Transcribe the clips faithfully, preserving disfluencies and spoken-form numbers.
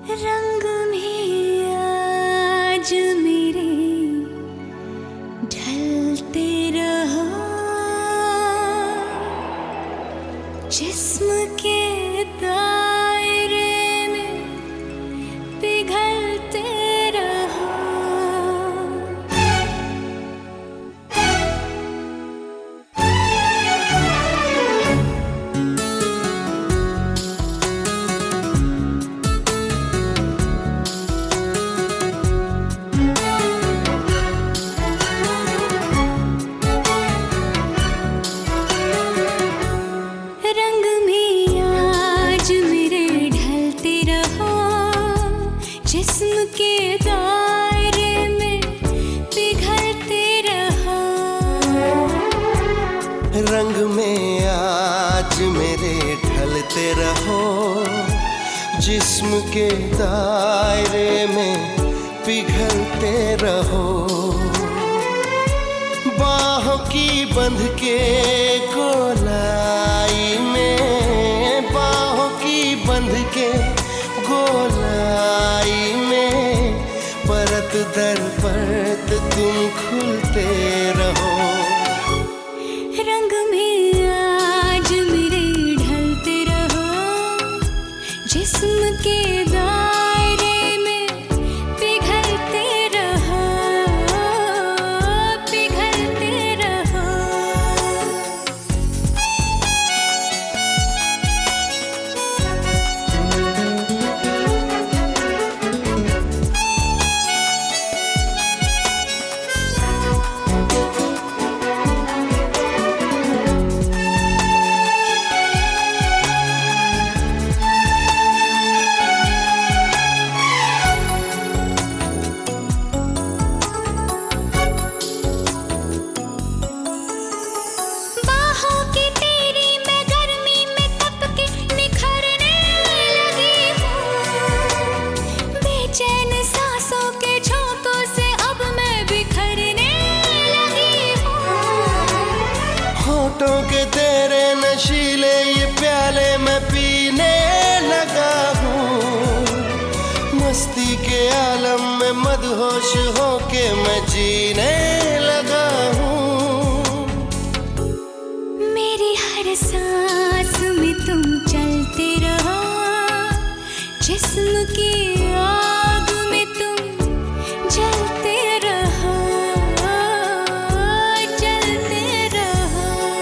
रंग में आज मेरे ढलते रहो, जिस्म के दायरे में पिघलते रहो। रंग में आज मेरे ढलते रहो, जिस्म के दायरे में पिघलते रहो। रंग में आज मेरे ढलते रहो, जिस्म के दायरे में पिघलते रहो। बाहों की बंध के गोलाई में, बाहों की बंध के गोलाई में, परत दर परत तुम खुलते रहो। रंग में आज मेरे ढलते रहो, जिस्म के दायरे में पिघलते रहो, पिघलते रहो। बाहों की तेरी मैं गर्मी में तप के निखरने लगी हूँ, बेचैन सांसों के झोंकों से अब मैं बिखरने लगी हूँ। होठों के तेरे नशीले ये प्याले मैं पीने लगा हूँ, मस्ती के आलम में मदहोश होके मैं जीने लगा हूँ। मेरी हर सांस में तुम चलते रहो, जिस्म की आग में तुम जलते रहो, जलते रहो।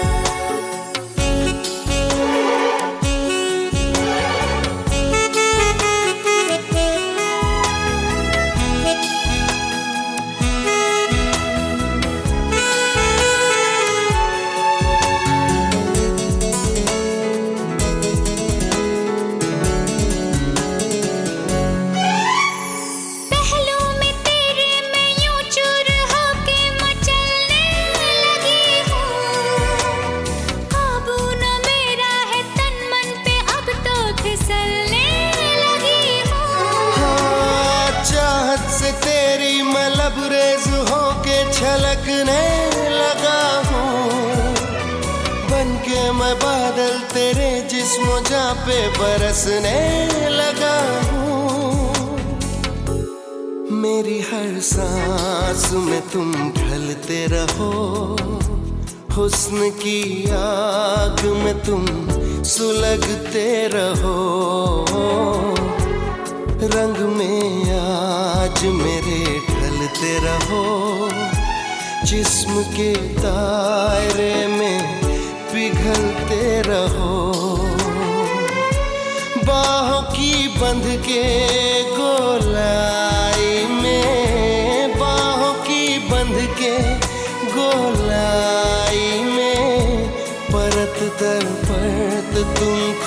पहलू में तेरे मैं यूं चूर होके मचलने लगी हूँ, काबू न मेरा है तन मन पे अब तो फिसलने लगी हूँ। हाँ, चाहत से तेरी मैं लबरेज होके छलकने लगा हूँ, बन के मैं बादल तेरे जिस्मों जा पे बरसने लगा हूँ। मेरी हर सांस में तुम ढलते रहो, हुस्न की आग में तुम सुलगते रहो। रंग में आज मेरे ढलते रहो, जिस्म के दायरे में पिघलते रहो। बाहों की बंध के गोलाई में, बाहों की बंध के गोलाई में, परत दर परत तुम